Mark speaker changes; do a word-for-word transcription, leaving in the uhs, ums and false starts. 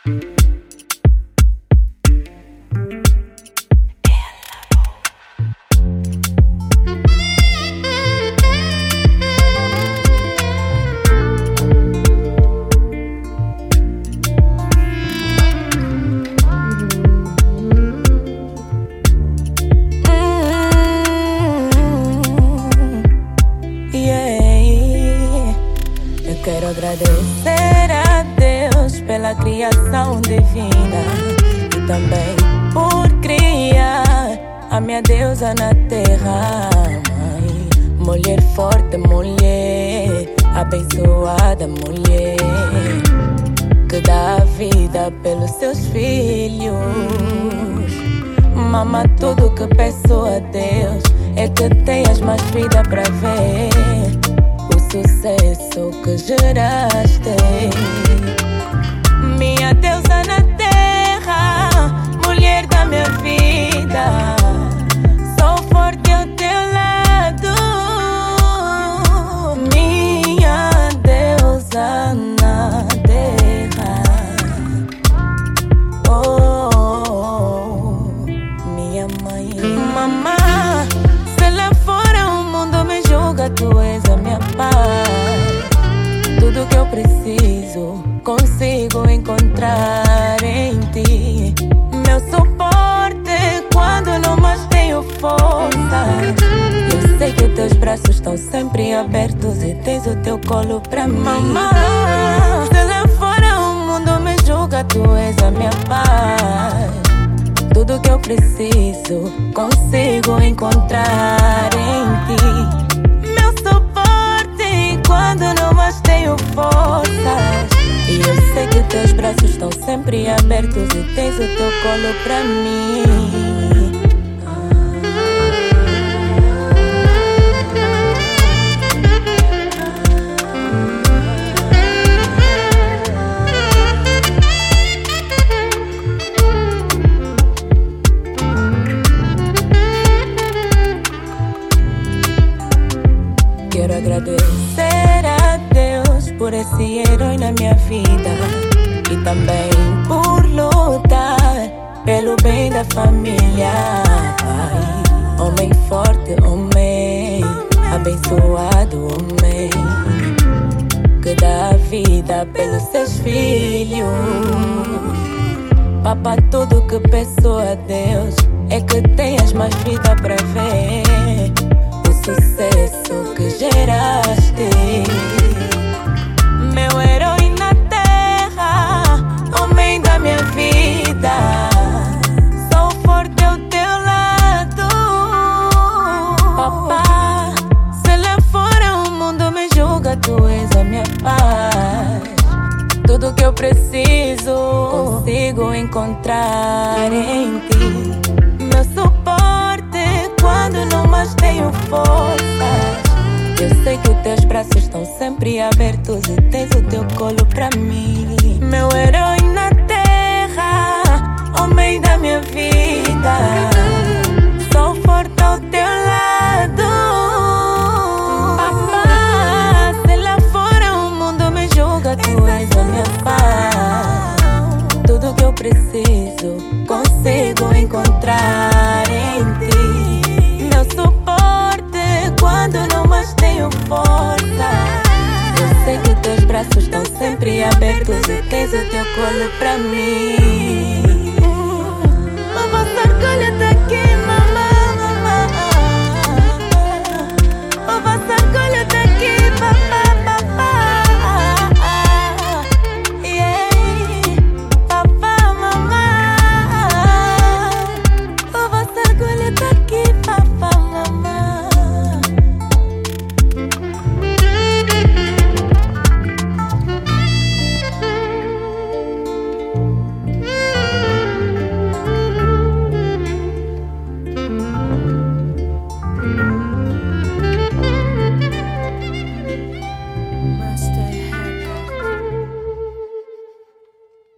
Speaker 1: Quero agradecer a Deus pela criação divina e também por criar a minha deusa na terra, mãe. Mulher forte, mulher abençoada, mulher que dá vida pelos seus filhos. Mama, tudo que peço a Deus é que tenhas mais vida pra ver o sucesso que geraste. Minha deusa na terra, mulher da minha vida, sou forte ao teu lado. Minha deusa na terra, oh, oh, oh, minha mãe. Mamá, se lá fora o mundo me julga, tu és a minha paz. Tudo que eu preciso consigo encontrar em ti. Meu suporte quando não mais tenho força. Eu sei que teus braços estão sempre abertos e tens o teu colo pra mim. Mamãe, se lá fora o mundo me julga, tu és a minha paz. Tudo que eu preciso consigo encontrar em ti. Meu suporte quando não mais tenho forças. E eu sei que teus braços estão sempre abertos e tens o teu colo pra mim. Quero agradecer a Deus por esse herói na minha vida e também por lutar pelo bem da família. Pai, homem forte, homem abençoado, homem que dá vida pelos seus filhos. Papa, tudo que peço a Deus é que tenhas mais vida pra ver o sucesso que geraste. Meu herói na terra, homem da minha vida, sou forte ao teu lado. Papá, se lá fora o mundo me julga, tu és a minha paz. Tudo que eu preciso consigo encontrar em ti. Meu suporte quando não mais tenho forças. Eu sei que os teus braços estão sempre abertos e tens o teu colo pra mim. Meu herói na terra, homem da minha vida, sou forte ao teu lado. Papá, se lá fora o mundo me julga, tu és a minha paz. Tudo que eu preciso consigo encontrar em ti. Meu suporte quando não mais tenho força. Eu sei que teus braços estão sempre abertos e tens o teu colo pra mim.